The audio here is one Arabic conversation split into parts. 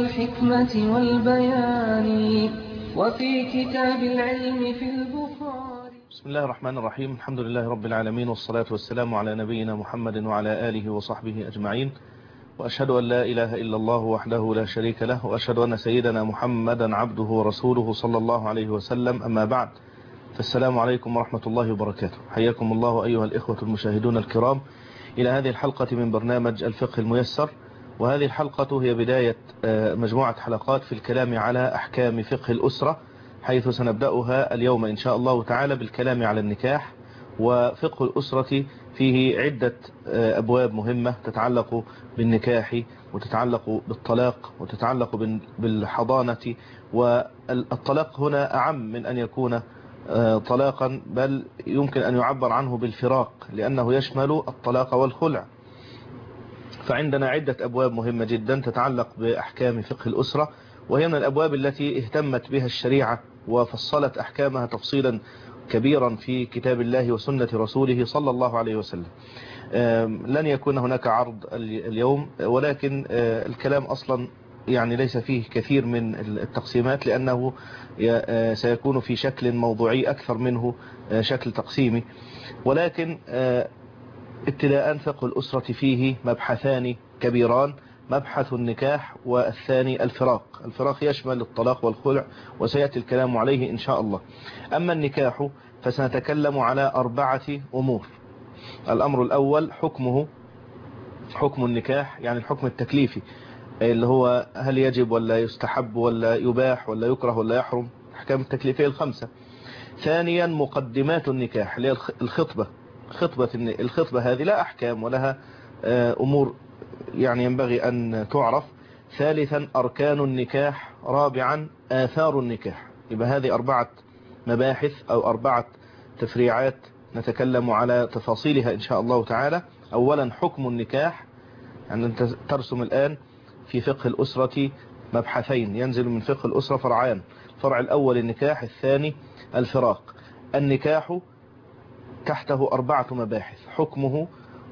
والحكمة والبيان وفي كتاب العلم في البخاري. بسم الله الرحمن الرحيم. الحمد لله رب العالمين، والصلاة والسلام على نبينا محمد وعلى آله وصحبه أجمعين، وأشهد أن لا إله إلا الله وحده لا شريك له، وأشهد أن سيدنا محمدا عبده ورسوله صلى الله عليه وسلم. أما بعد، فالسلام عليكم ورحمة الله وبركاته. حياكم الله أيها الإخوة المشاهدون الكرام إلى هذه الحلقة من برنامج الفقه الميسر. وهذه الحلقة هي بداية مجموعة حلقات في الكلام على أحكام فقه الأسرة، حيث سنبدأها اليوم إن شاء الله تعالى بالكلام على النكاح. وفقه الأسرة فيه عدة أبواب مهمة تتعلق بالنكاح، وتتعلق بالطلاق، وتتعلق بالحضانة. والطلاق هنا أعم من أن يكون طلاقا، بل يمكن أن يعبر عنه بالفراق، لأنه يشمل الطلاق والخلع. فعندنا عدة أبواب مهمة جدا تتعلق بأحكام فقه الأسرة، وهي من الأبواب التي اهتمت بها الشريعة وفصلت أحكامها تفصيلا كبيرا في كتاب الله وسنة رسوله صلى الله عليه وسلم. لن يكون هناك عرض اليوم، ولكن الكلام أصلا يعني ليس فيه كثير من التقسيمات، لأنه سيكون في شكل موضوعي أكثر منه شكل تقسيمي. ولكن ابتداء فقه الأسرة فيه مبحثان كبيران: مبحث النكاح، والثاني الفراق. الفراق يشمل الطلاق والخلع، وسيأتي الكلام عليه إن شاء الله. أما النكاح فسنتكلم على 4 أمور. الأمر الأول حكمه، حكم النكاح، يعني الحكم التكليفي، اللي هو هل يجب ولا يستحب ولا يباح ولا يكره ولا يحرم، الأحكام التكليفية ال5. ثانيا مقدمات النكاح، اللي هي الخطبة. الخطبة هذه لا أحكام ولها أمور يعني ينبغي أن تعرف. ثالثا أركان النكاح. رابعا آثار النكاح. يبقى هذه 4 مباحث أو 4 تفريعات نتكلم على تفاصيلها إن شاء الله تعالى. أولا حكم النكاح، يعني أنت ترسم الآن في فقه الأسرة مبحثين، ينزل من فقه الأسرة فرعان: الفرع الأول النكاح، الثاني الفراق. النكاح تحته 4 مباحث: حكمه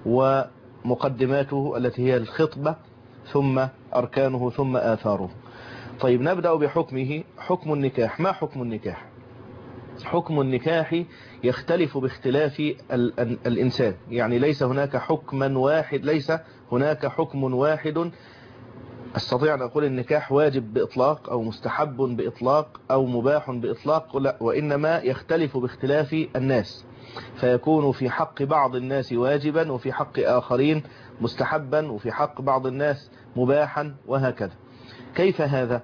ومقدماته التي هي الخطبة، ثم أركانه، ثم آثاره. طيب نبدأ بحكمه. حكم النكاح. ما حكم النكاح؟ حكم النكاح يختلف باختلاف الإنسان، يعني ليس هناك حكما واحد، ليس هناك حكم واحد استطيع أن أقول النكاح واجب بإطلاق أو مستحب بإطلاق أو مباح بإطلاق، لا، وإنما يختلف باختلاف الناس، فيكون في حق بعض الناس واجبا، وفي حق آخرين مستحبا، وفي حق بعض الناس مباحا، وهكذا. كيف هذا؟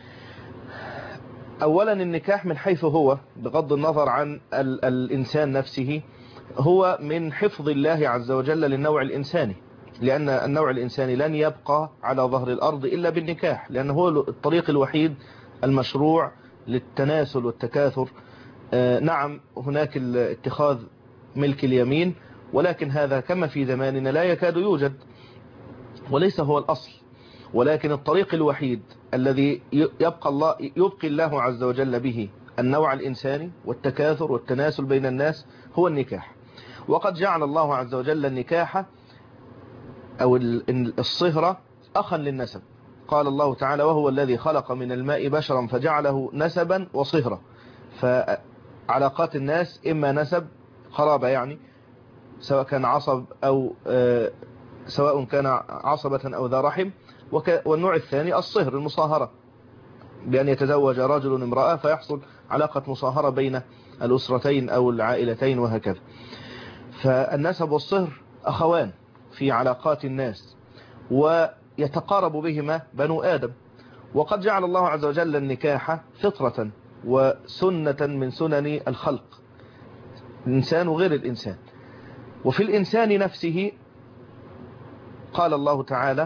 أولا النكاح من حيث هو، بغض النظر عن الإنسان نفسه، هو من حفظ الله عز وجل للنوع الإنساني، لأن النوع الإنساني لن يبقى على ظهر الأرض إلا بالنكاح، لأنه هو الطريق الوحيد المشروع للتناسل والتكاثر. نعم هناك اتخاذ ملك اليمين، ولكن هذا كما في زماننا لا يكاد يوجد، وليس هو الأصل. ولكن الطريق الوحيد الذي يبقي الله عز وجل به النوع الإنساني والتكاثر والتناسل بين الناس هو النكاح. وقد جعل الله عز وجل النكاح أو الصهرة أخا للنسب. قال الله تعالى: وهو الذي خلق من الماء بشرا فجعله نسبا وصهرة. فعلاقات الناس إما نسب قرابة، يعني سواء كان عصب أو سواء كان عصبة أو ذا رحم. والنوع الثاني الصهر، المصاهرة، بأن يتزوج رجل امرأة فيحصل علاقة مصاهرة بين الأسرتين أو العائلتين وهكذا. فالنسب والصهر أخوان في علاقات الناس، ويتقارب بهما بنو آدم. وقد جعل الله عز وجل النكاح فطرة وسنة من سنن الخلق، الإنسان وغير الإنسان. وفي الإنسان نفسه قال الله تعالى: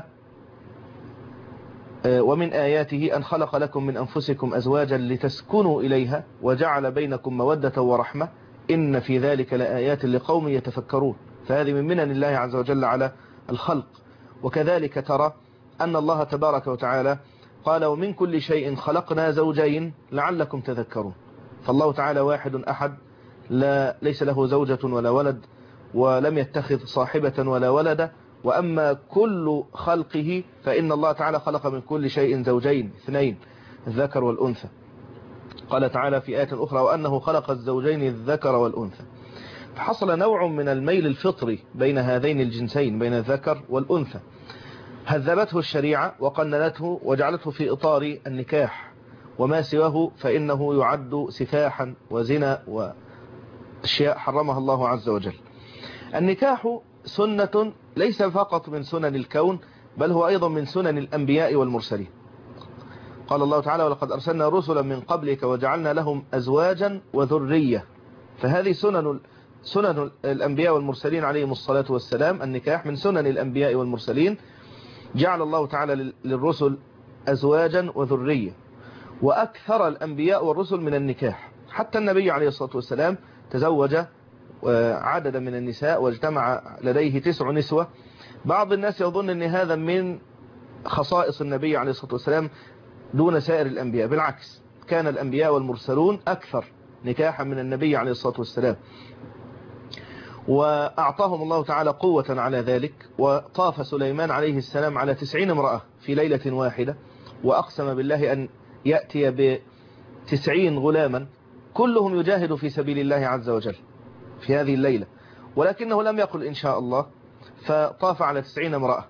ومن آياته أن خلق لكم من أنفسكم أزواجا لتسكنوا إليها وجعل بينكم مودة ورحمة إن في ذلك لآيات لقوم يتفكرون. فهذه من منن الله عز وجل على الخلق. وكذلك ترى أن الله تبارك وتعالى قال: ومن كل شيء خلقنا زوجين لعلكم تذكرون. فالله تعالى واحد أحد، ليس له زوجة ولا ولد، ولم يتخذ صاحبة ولا ولد، وأما كل خلقه فإن الله تعالى خلق من كل شيء زوجين اثنين الذكر والأنثى. قال تعالى في آية أخرى وأنه خلق الزوجين الذكر والأنثى. فحصل نوع من الميل الفطري بين هذين الجنسين بين الذكر والأنثى، هذبته الشريعة وقننته وجعلته في إطار النكاح، وما سواه فإنه يعد سفاحا وزنا وأشياء حرمها الله عز وجل. النكاح سنة ليس فقط من سنن الكون، بل هو أيضا من سنن الأنبياء والمرسلين. قال الله تعالى ولقد أرسلنا رسلا من قبلك وجعلنا لهم أزواجا وذرية. فهذه سنن الأنبياء والمرسلين عليهم الصلاة والسلام. النكاح من سنن الأنبياء والمرسلين، جعل الله تعالى للرسل أزواجا وذرية، وأكثر الأنبياء والرسل من النكاح. حتى النبي عليه الصلاة والسلام تزوج عددا من النساء واجتمع لديه 9 نسوة. بعض الناس يظن أن هذا من خصائص النبي عليه الصلاة والسلام دون سائر الأنبياء، بالعكس كان الأنبياء والمرسلون أكثر نكاحا من النبي عليه الصلاة والسلام، وأعطاهم الله تعالى قوة على ذلك. وطاف سليمان عليه السلام على 90 امرأة في ليلة واحدة، وأقسم بالله أن يأتي ب90 غلاما كلهم يجاهد في سبيل الله عز وجل في هذه الليلة، ولكنه لم يقل إن شاء الله، فطاف على 90 امرأة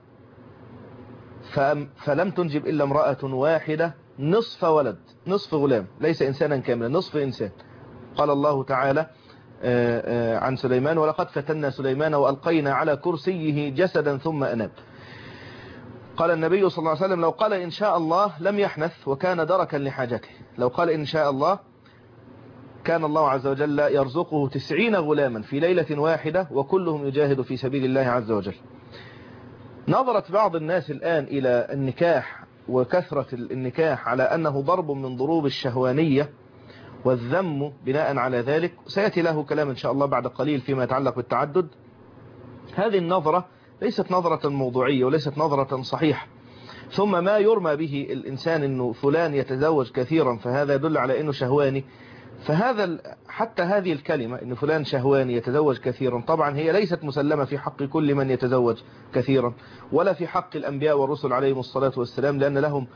فلم تنجب إلا امرأة واحدة نصف ولد، نصف غلام، ليس إنسانا كاملا، نصف إنسان. قال الله تعالى عن سليمان ولقد فتنا سليمان وألقينا على كرسيه جسدا ثم أناب. قال النبي صلى الله عليه وسلم لو قال إن شاء الله لم يحنث وكان دركا لحاجته. لو قال إن شاء الله كان الله عز وجل يرزقه 90 غلاما في ليلة واحدة وكلهم يجاهد في سبيل الله عز وجل. نظرت بعض الناس الآن إلى النكاح وكثرة النكاح على أنه ضرب من ضروب الشهوانية والذم بناء على ذلك، سيأتي له كلام إن شاء الله بعد قليل فيما يتعلق بالتعدد. هذه النظرة ليست نظرة موضوعية وليست نظرة صحيحة. ثم ما يرمى به الإنسان أنه فلان يتزوج كثيرا فهذا يدل على أنه شهواني، فهذا حتى هذه الكلمة أن فلان شهواني يتزوج كثيرا طبعا هي ليست مسلمة في حق كل من يتزوج كثيرا، ولا في حق الأنبياء والرسل عليهم الصلاة والسلام، لأن لهم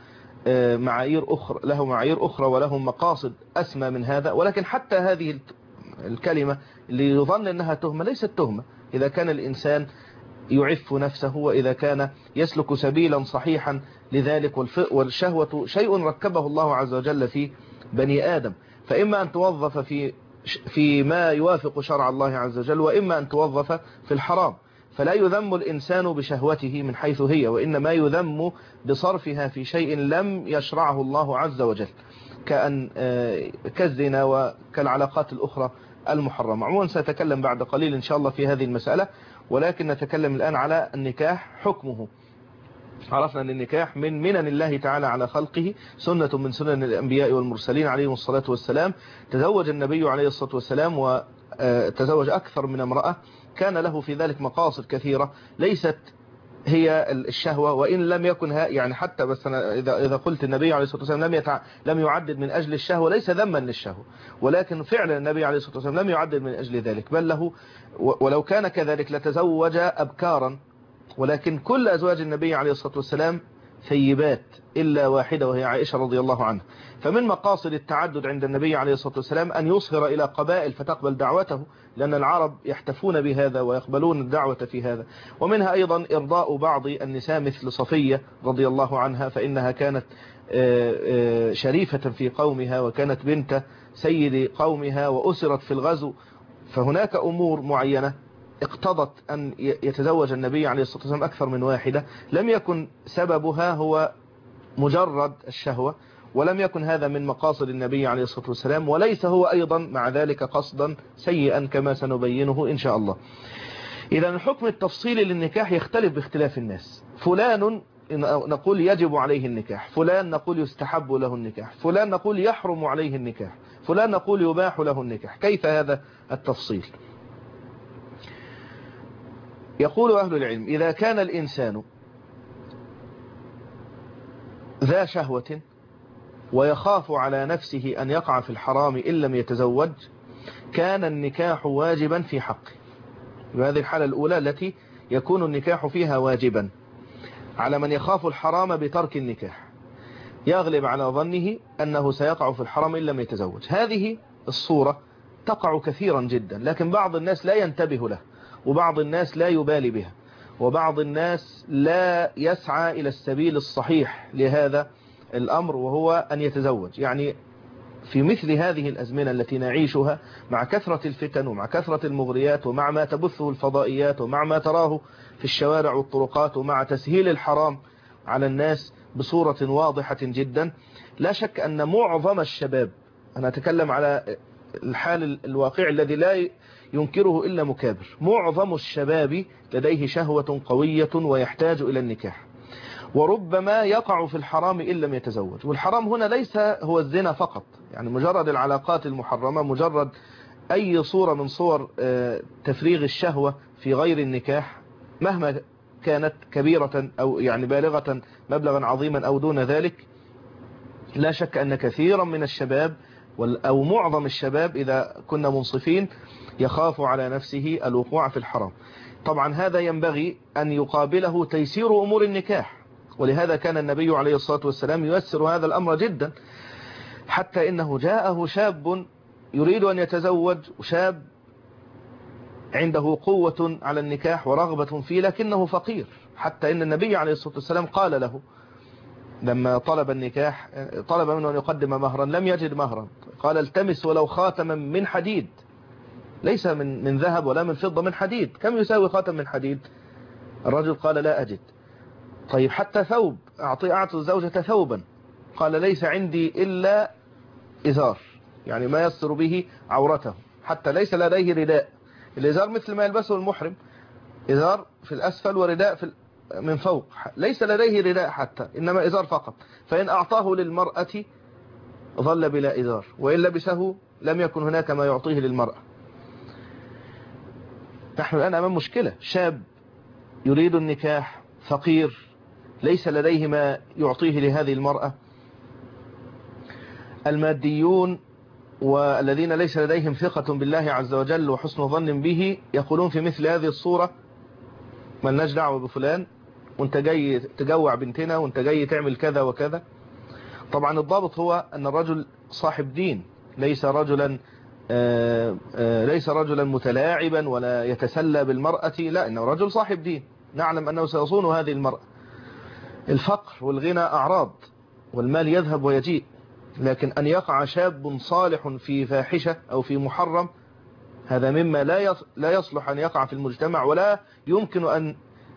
معايير أخرى ولهم مقاصد أسمى من هذا. ولكن حتى هذه الكلمة اللي يظن أنها تهمة ليست تهمة إذا كان الإنسان يعف نفسه وإذا كان يسلك سبيلا صحيحا لذلك. والشهوة شيء ركبه الله عز وجل في بني آدم، فإما أن توظف في ما يوافق شرع الله عز وجل، وإما أن توظف في الحرام. فلا يذم الإنسان بشهوته من حيث هي، وإنما يذم بصرفها في شيء لم يشرعه الله عز وجل كالزنا وكالعلاقات الأخرى المحرمة. عموما سأتكلم بعد قليل إن شاء الله في هذه المسألة، ولكن نتكلم الآن على النكاح حكمه. عرفنا أن النكاح من منن الله تعالى على خلقه، سنة من سنن الأنبياء والمرسلين عليهم الصلاة والسلام. تزوج النبي عليه الصلاة والسلام وتزوج أكثر من امرأة، كان له في ذلك مقاصد كثيرة ليست هي الشهوة، وإن لم يكن يعني حتى بس أنا إذا قلت النبي عليه الصلاة والسلام لم يعدد من أجل الشهوة ليس ذما للشهوة، ولكن فعلا النبي عليه الصلاة والسلام لم يعدد من أجل ذلك، بل له ولو كان كذلك لتزوج أبكارا. ولكن كل أزواج النبي عليه الصلاة والسلام ثيبات إلا واحدة وهي عائشة رضي الله عنها. فمن مقاصد التعدد عند النبي عليه الصلاة والسلام أن يصهر إلى قبائل فتقبل دعوته، لأن العرب يحتفون بهذا ويقبلون الدعوة في هذا. ومنها أيضا إرضاء بعض النساء مثل صفية رضي الله عنها، فإنها كانت شريفة في قومها وكانت بنت سيد قومها وأسرت في الغزو. فهناك أمور معينة اقتضت أن يتزوج النبي عليه الصلاة والسلام أكثر من واحدة، لم يكن سببها هو مجرد الشهوة، ولم يكن هذا من مقاصد النبي عليه الصلاة والسلام، وليس هو أيضا مع ذلك قصدا سيئا كما سنبينه إن شاء الله. إذا الحكم التفصيلي للنكاح يختلف باختلاف الناس. فلان نقول يجب عليه النكاح، فلان نقول يستحب له النكاح، فلان نقول يحرم عليه النكاح، فلان نقول يباح له النكاح. كيف هذا التفصيل؟ يقول أهل العلم إذا كان الإنسان ذا شهوة ويخاف على نفسه أن يقع في الحرام إن لم يتزوج كان النكاح واجبا في حقه. وهذه الحالة الأولى التي يكون النكاح فيها واجبا على من يخاف الحرام بترك النكاح، يغلب على ظنه أنه سيقع في الحرام إن لم يتزوج. هذه الصورة تقع كثيرا جدا، لكن بعض الناس لا ينتبه له، وبعض الناس لا يبالي بها، وبعض الناس لا يسعى إلى السبيل الصحيح لهذا الأمر، وهو أن يتزوج. يعني في مثل هذه الأزمنة التي نعيشها مع كثرة الفتن ومع كثرة المغريات ومع ما تبثه الفضائيات ومع ما تراه في الشوارع والطرقات ومع تسهيل الحرام على الناس بصورة واضحة جدا، لا شك أن معظم الشباب، أنا أتكلم على الحال الواقع الذي لا ينكره إلا مكابر، معظم الشباب لديه شهوة قوية ويحتاج إلى النكاح، وربما يقع في الحرام إن لم يتزوج. والحرام هنا ليس هو الزنا فقط، يعني مجرد العلاقات المحرمة، مجرد أي صورة من صور تفريغ الشهوة في غير النكاح مهما كانت كبيرة أو يعني بالغة مبلغا عظيما أو دون ذلك، لا شك أن كثيرا من الشباب أو معظم الشباب إذا كنا منصفين يخاف على نفسه الوقوع في الحرام. طبعا هذا ينبغي أن يقابله تيسير أمور النكاح، ولهذا كان النبي عليه الصلاة والسلام ييسر هذا الأمر جدا، حتى إنه جاءه شاب يريد أن يتزوج، وشاب عنده قوة على النكاح ورغبة فيه لكنه فقير، حتى إن النبي عليه الصلاة والسلام قال له لما طلب النكاح، طلب منه أن يقدم مهرا، لم يجد مهرا، قال التمس ولو خاتما من حديد، ليس من ذهب ولا من فضة، من حديد. كم يساوي خاتم من حديد؟ الرجل قال لا أجد. طيب حتى ثوب، أعطي الزوجة ثوبا، قال ليس عندي إلا إزار، يعني ما يستر به عورته، حتى ليس لديه رداء. الإزار مثل ما يلبسه المحرم، إزار في الأسفل ورداء من فوق، ليس لديه رداء حتى، إنما إزار فقط. فإن أعطاه للمرأة ظل بلا إزار، وإن لبسه لم يكن هناك ما يعطيه للمرأة. نحن الآن أمام مشكلة، شاب يريد النكاح، فقير، ليس لديه ما يعطيه لهذه المرأة. الماديون والذين ليس لديهم ثقة بالله عز وجل وحسن ظن به يقولون في مثل هذه الصورة ملناش دعوة بفلان، وانت جاي تجوع بنتنا، وانت جاي تعمل كذا وكذا. طبعا الضابط هو أن الرجل صاحب دين، ليس رجلا متلاعبا ولا يتسلى بالمرأة، لا، إنه رجل صاحب دين، نعلم أنه سيصون هذه المرأة. الفقر والغنى أعراض، والمال يذهب ويجيء، لكن أن يقع شاب صالح في فاحشة أو في محرم، هذا مما لا يصلح أن يقع في المجتمع، ولا يمكن أن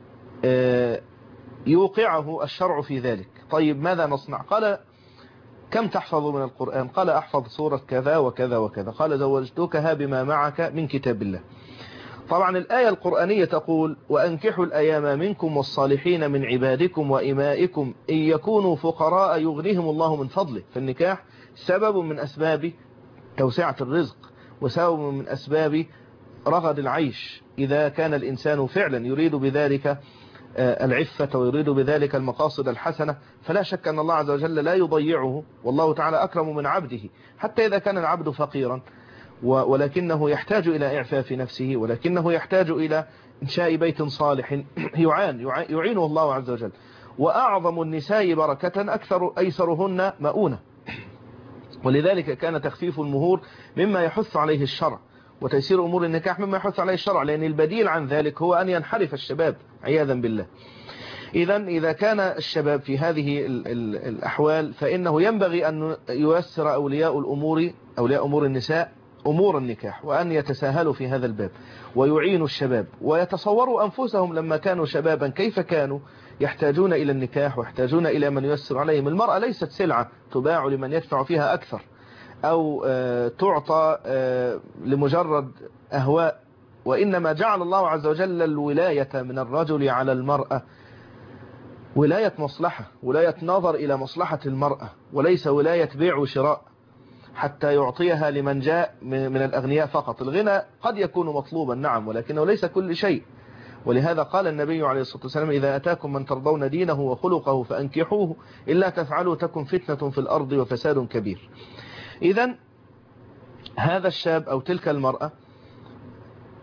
يوقعه الشرع في ذلك. طيب ماذا نصنع؟ قال كم تحفظ من القرآن؟ قال أحفظ سورة كذا وكذا وكذا. قال زوجتكها بما معك من كتاب الله. طبعا الآية القرآنية تقول وأنكحوا الأيام منكم والصالحين من عبادكم وإمائكم إن يكونوا فقراء يغنيهم الله من فضله. فالنكاح سبب من أسباب توسعة الرزق، وسبب من أسباب رغد العيش، إذا كان الإنسان فعلا يريد بذلك العفة ويريد بذلك المقاصد الحسنة، فلا شك أن الله عز وجل لا يضيعه، والله تعالى أكرم من عبده، حتى إذا كان العبد فقيرا ولكنه يحتاج إلى إعفاف نفسه، ولكنه يحتاج إلى إنشاء بيت صالح يعينه الله عز وجل. وأعظم النساء بركة أيسرهن مؤونة، ولذلك كان تخفيف المهور مما يحث عليه الشرع، وتيسير أمور النكاح مما يحث عليه الشرع، لأن البديل عن ذلك هو أن ينحرف الشباب عياذا بالله. إذا كان الشباب في هذه الأحوال، فإنه ينبغي أن ييسر أولياء أمور النساء أمور النكاح، وأن يتساهلوا في هذا الباب ويعينوا الشباب، ويتصوروا أنفسهم لما كانوا شبابا كيف كانوا يحتاجون إلى النكاح ويحتاجون إلى من ييسر عليهم. المرأة ليست سلعة تباع لمن يدفع فيها أكثر، أو تعطى لمجرد أهواء، وإنما جعل الله عز وجل الولاية من الرجل على المرأة ولاية مصلحة، ولاية نظر إلى مصلحة المرأة، وليس ولاية بيع وشراء حتى يعطيها لمن جاء من الأغنياء فقط. الغنى قد يكون مطلوبا نعم، ولكنه ليس كل شيء. ولهذا قال النبي عليه الصلاة والسلام إذا أتاكم من ترضون دينه وخلقه فأنكحوه إلا تفعلوا تكن فتنة في الأرض وفساد كبير. إذن هذا الشاب أو تلك المرأة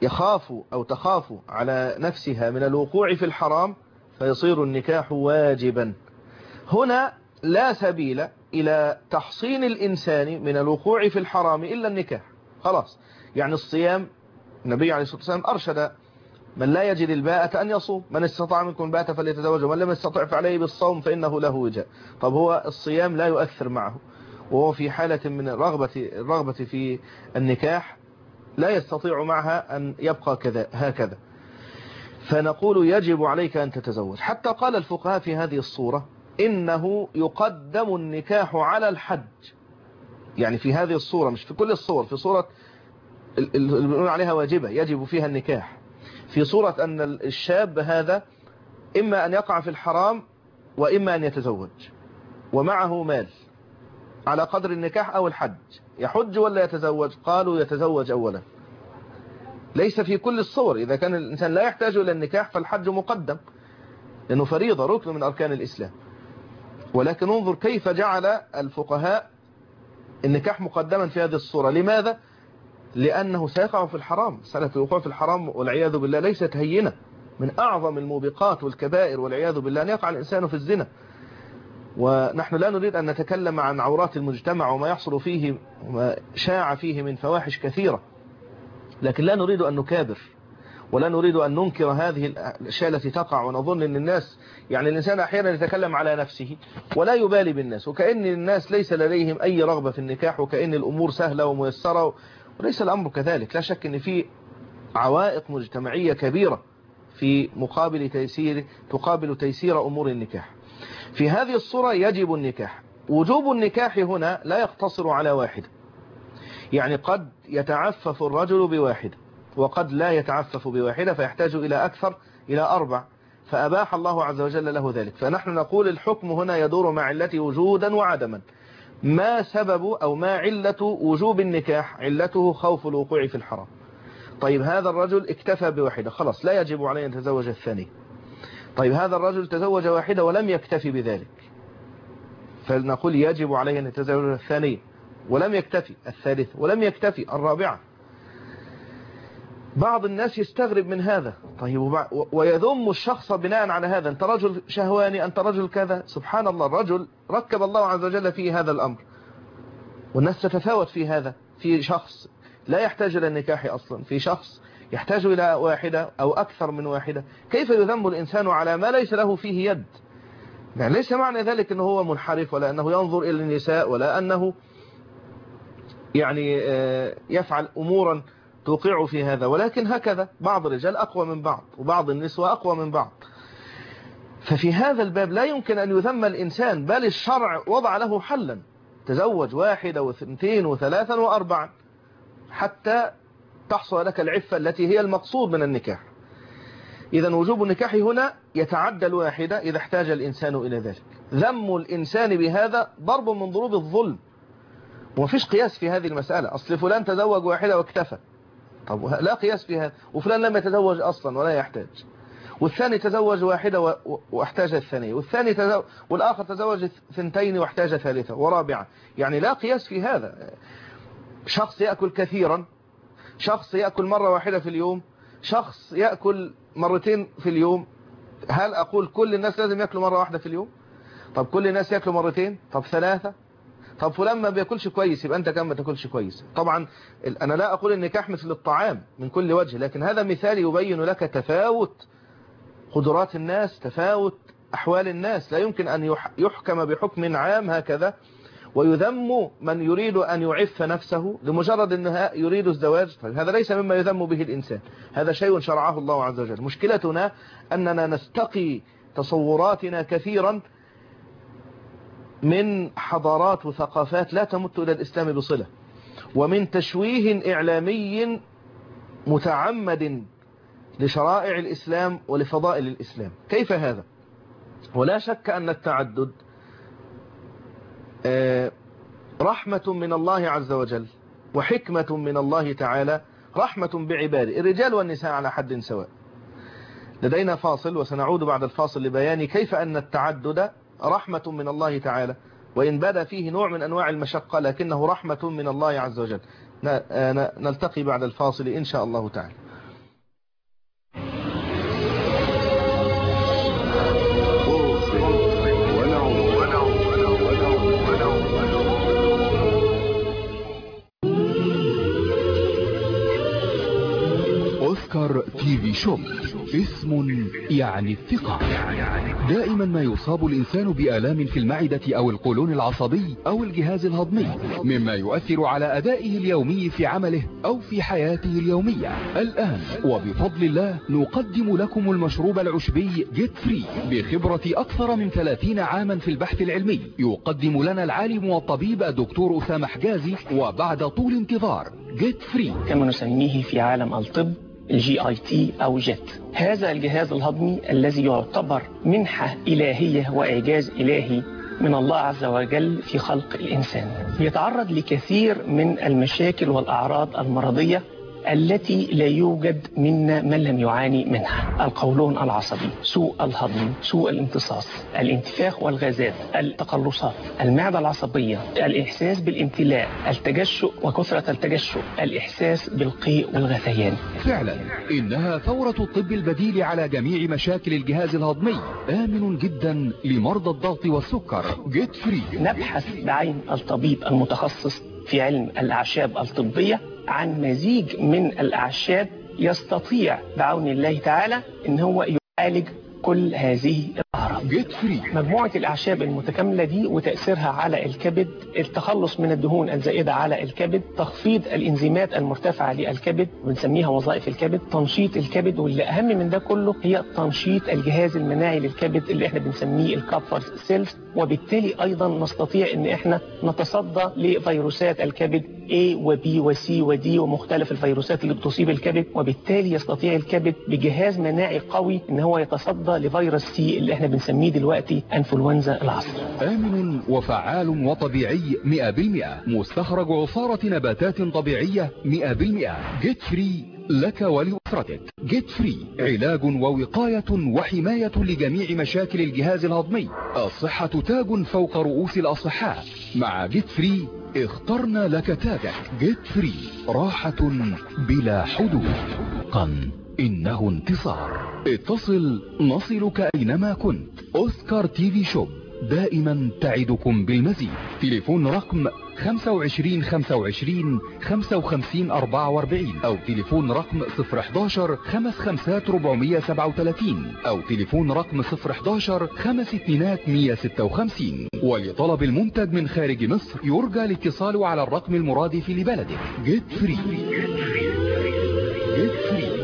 يخاف أو تخاف على نفسها من الوقوع في الحرام فيصير النكاح واجبا. هنا لا سبيل إلى تحصين الإنسان من الوقوع في الحرام إلا النكاح. خلاص، يعني الصيام النبي عليه الصلاة والسلام أرشد من لا يجد الباءة أن يصوم، من استطاع منكم الباءة فليتزوج ومن لم يستطع فعليه بالصوم فإنه له وجاء. طب هو الصيام لا يؤثر معه وهو في حالة من الرغبة في النكاح لا يستطيع معها أن يبقى هكذا، فنقول يجب عليك أن تتزوج. حتى قال الفقهاء في هذه الصورة إنه يقدم النكاح على الحج. يعني في هذه الصورة، مش في كل الصور، في صورة اللي بنقول عليها واجبة يجب فيها النكاح، في صورة أن الشاب هذا إما أن يقع في الحرام وإما أن يتزوج ومعه مال على قدر النكاح أو الحج، يحج ولا يتزوج؟ قالوا يتزوج أولا. ليس في كل الصور، إذا كان الإنسان لا يحتاج إلى النكاح فالحج مقدم لأنه فريضة ركن من أركان الإسلام. ولكن انظر كيف جعل الفقهاء النكاح مقدما في هذه الصورة. لماذا؟ لأنه سيقع في الحرام. مسألة الوقوع في الحرام والعياذ بالله ليست هينة، من أعظم الموبقات والكبائر والعياذ بالله أن يقع الإنسان في الزنا. ونحن لا نريد أن نتكلم عن عورات المجتمع وما يحصل فيه وما شاع فيه من فواحش كثيرة، لكن لا نريد أن نكابر ولا نريد أن ننكر هذه الأشياء التي تقع ونظن أن الناس، يعني الإنسان أحيانا يتكلم على نفسه ولا يبالي بالناس، وكأن الناس ليس لديهم أي رغبة في النكاح وكأن الأمور سهلة وميسرة، وليس الأمر كذلك. لا شك أن في عوائق مجتمعية كبيرة في تقابل تيسير أمور النكاح. في هذه الصورة يجب النكاح. وجوب النكاح هنا لا يقتصر على واحدة، يعني قد يتعفف الرجل بواحدة وقد لا يتعفف بواحدة فيحتاج إلى أكثر، إلى 4، فأباح الله عز وجل له ذلك. فنحن نقول الحكم هنا يدور مع علته وجودا وعدما. ما سبب أو ما علة وجوب النكاح؟ علته خوف الوقوع في الحرام. طيب هذا الرجل اكتفى بواحدة، خلاص لا يجب عليه أن يتزوج الثاني. طيب هذا الرجل تزوج واحدة ولم يكتفي بذلك، فنقول يجب عليه أن يتزوج الثانية، ولم يكتفي الثالثة، ولم يكتفي الرابعة. بعض الناس يستغرب من هذا، طيب ويذم الشخص بناء على هذا، أنت رجل شهواني، أنت رجل كذا. سبحان الله، الرجل ركب الله عز وجل فيه هذا الأمر، والناس تتفاوت في هذا. في شخص لا يحتاج إلى النكاح أصلا، في شخص يحتاج إلى واحدة أو أكثر من واحدة. كيف يذم الإنسان على ما ليس له فيه يد؟ يعني ليس معنى ذلك أنه هو منحرف ولا أنه ينظر إلى النساء ولا أنه يعني يفعل أمورا توقع في هذا، ولكن هكذا بعض الرجال أقوى من بعض وبعض النسوة أقوى من بعض. ففي هذا الباب لا يمكن أن يذم الإنسان، بل الشرع وضع له حلا: تزوج واحدة واثنتين وثلاثا وأربعا حتى تحصل لك العفة التي هي المقصود من النكاح. إذا وجوب النكاح هنا يتعدى الواحدة إذا احتاج الإنسان إلى ذلك. ذم الإنسان بهذا ضرب من ضروب الظلم، ومفيش قياس في هذه المسألة. أصل فلان تزوج واحدة واكتفى، طب لا قياس في هذا. وفلان لم يتزوج أصلا ولا يحتاج، والثاني تزوج واحدة واحتاج الثانية، والآخر تزوج ثنتين واحتاج ثالثة ورابعة. يعني لا قياس في هذا. شخص يأكل كثيرا، شخص يأكل مرة واحدة في اليوم، شخص يأكل مرتين في اليوم. هل أقول كل الناس لازم يأكلوا مرة واحدة في اليوم؟ طب كل الناس يأكلوا مرتين؟ طب 3؟ طب فلان ما بيأكلش كويس يبقى أنت كم ما تأكلش كويس؟ طبعا أنا لا أقول النكاح مثل الطعام من كل وجه، لكن هذا مثال يبين لك تفاوت قدرات الناس، تفاوت أحوال الناس. لا يمكن أن يحكم بحكم عام هكذا ويذم من يريد أن يعف نفسه لمجرد أنه يريد الزواج. هذا ليس مما يذم به الإنسان، هذا شيء شرعه الله عز وجل. مشكلتنا أننا نستقي تصوراتنا كثيرا من حضارات وثقافات لا تمت إلى الإسلام بصلة، ومن تشويه إعلامي متعمد لشرائع الإسلام ولفضائل الإسلام. كيف هذا؟ ولا شك أن التعدد رحمة من الله عز وجل وحكمة من الله تعالى، رحمة بعباده. الرجال والنساء على حد سواء. لدينا فاصل وسنعود بعد الفاصل لبيان كيف أن التعدد رحمة من الله تعالى، وإن بدا فيه نوع من أنواع المشقة لكنه رحمة من الله عز وجل. نلتقي بعد الفاصل إن شاء الله تعالى. تي في شوب، اسم يعني الثقة. دائما ما يصاب الإنسان بآلام في المعدة أو القولون العصبي أو الجهاز الهضمي، مما يؤثر على أدائه اليومي في عمله أو في حياته اليومية. الآن وبفضل الله نقدم لكم المشروب العشبي جيت فري بخبرة أكثر من 30 عاما في البحث العلمي. يقدم لنا العالم والطبيب الدكتور أسامة حجازي، وبعد طول انتظار جيت فري كما نسميه في عالم الطب الGIT أو جيت. هذا الجهاز الهضمي الذي يعتبر منحة إلهية وإعجاز إلهي من الله عز وجل في خلق الإنسان، يتعرض لكثير من المشاكل والأعراض المرضية التي لا يوجد منا من لم يعاني منها: القولون العصبي، سوء الهضم، سوء الامتصاص، الانتفاخ والغازات، التقلصات، المعدة العصبية، الإحساس بالامتلاء، التجشؤ وكثرة التجشؤ، الإحساس بالقيء والغثيان. فعلا إنها ثورة الطب البديل على جميع مشاكل الجهاز الهضمي، آمن جدا لمرضى الضغط والسكر. جيت فري. نبحث بعين الطبيب المتخصص في علم الأعشاب الطبية عن مزيج من الأعشاب يستطيع بعون الله تعالى إن هو يعالج كل هذه الأعراض. جيت فري. مجموعة الأعشاب المتكاملة دي وتأثيرها على الكبد، التخلص من الدهون الزائدة على الكبد، تخفيض الإنزيمات المرتفعة للكبد بنسميها وظائف الكبد، تنشيط الكبد، واللي أهم من ده كله هي تنشيط الجهاز المناعي للكبد اللي احنا بنسميه الكابفر سيلز، وبالتالي أيضا نستطيع إن احنا نتصدى لفيروسات الكبد A و B و C و D ومختلف الفيروسات اللي بتصيب الكبد، وبالتالي يستطيع الكبد بجهاز مناعي قوي إن هو يتصدى لفيروس سي اللي احنا بنسميه دلوقتي انفلونزا العصر. آمن وفعال وطبيعي 100%، مستخرج عصارة نباتات طبيعية 100%. جيت فري لك ولأسرتك. جيت فري علاج ووقاية وحماية لجميع مشاكل الجهاز الهضمي. الصحة تاج فوق رؤوس الأصحاء. مع جيت فري اخترنا لك تاجك. جيت فري راحة بلا حدود. إنه انتصار. اتصل نصلك أينما كنت. أوسكار تي في شوب دائما تعدكم بالمزيد. تليفون رقم 25 25 55 44 أو تليفون رقم 011 55 437 أو تليفون رقم 011 52 156. ولطلب المنتج من خارج مصر يرجى الاتصال على الرقم المرادف لبلدك. جيت فري. جيت فري.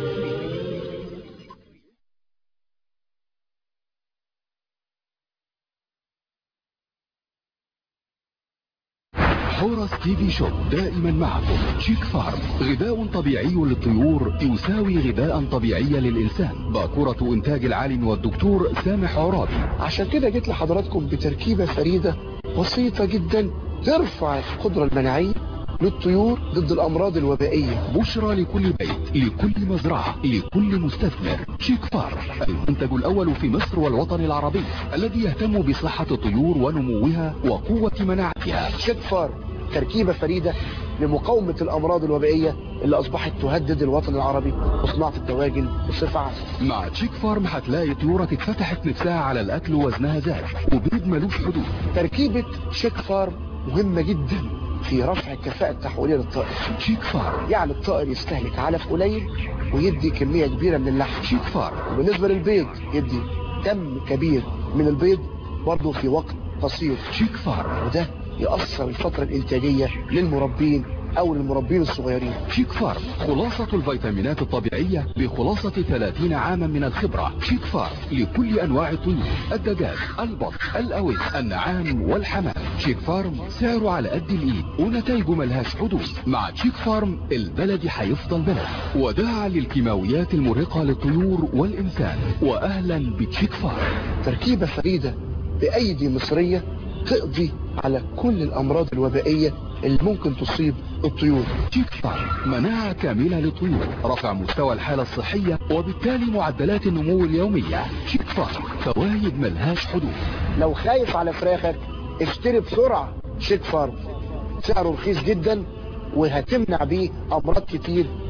حورس تي في شوب دائما معكم. شيك فارم غذاء طبيعي للطيور يساوي غذاء طبيعي للإنسان. باكورة إنتاج العالم والدكتور سامح عرابي. عشان كده جيت لحضراتكم بتركيبة فريدة بسيطة جدا ترفع القدرة المناعية للطيور ضد الأمراض الوبائية. بشرى لكل بيت، لكل مزرعة، لكل مستثمر. شيك فارم المنتج الأول في مصر والوطن العربي الذي يهتم بصحة الطيور ونموها وقوة مناعتها. شيك فارم تركيبة فريدة لمقاومة الأمراض الوبائية اللي أصبحت تهدد الوطن العربي وصناعة الدواجن بصفة عامة. مع شيك فارم هتلاقي طيورك اتفتحت نفسها على الأكل ووزنها زاد وبيض ملوش حدود. تركيبة شيك فارم مهمة جدا في رفع الكفاءة التحويلية للطائر. شيك فارم يعني الطائر يستهلك علف قليل ويدي كمية كبيرة من اللحم. شيك فارم. وبالنسبة للبيض يدي كم كبير من البيض برضه في وقت قصير. شيك فارم. وده يأثر الفترة الإنتاجية للمربين أو للمربين الصغيرين. شيك فارم خلاصة الفيتامينات الطبيعية بخلاصة 30 عاما من الخبرة. شيك فارم لكل أنواع الطيور: الدجاج، البط، الأوز، النعام والحمام. شيك فارم سعره على قد الإيد ونتائجه ملهاش حدود. مع شيك فارم البلد هيفضل بلد. وداعا للكيماويات المرهقة للطيور والإنسان. وأهلا بشيك فارم. تركيبة فريدة بأيدي مصرية تقضي على كل الأمراض الوبائية اللي ممكن تصيب الطيور. شيك فارم مناعة كاملة للطيور، رفع مستوى الحالة الصحية وبالتالي معدلات النمو اليومية. شيك فارم فوائد ملهاش حدود. لو خايف على فراخك اشتري بسرعة شيك فارم، سعره رخيص جدا وهتمنع بيه أمراض كتير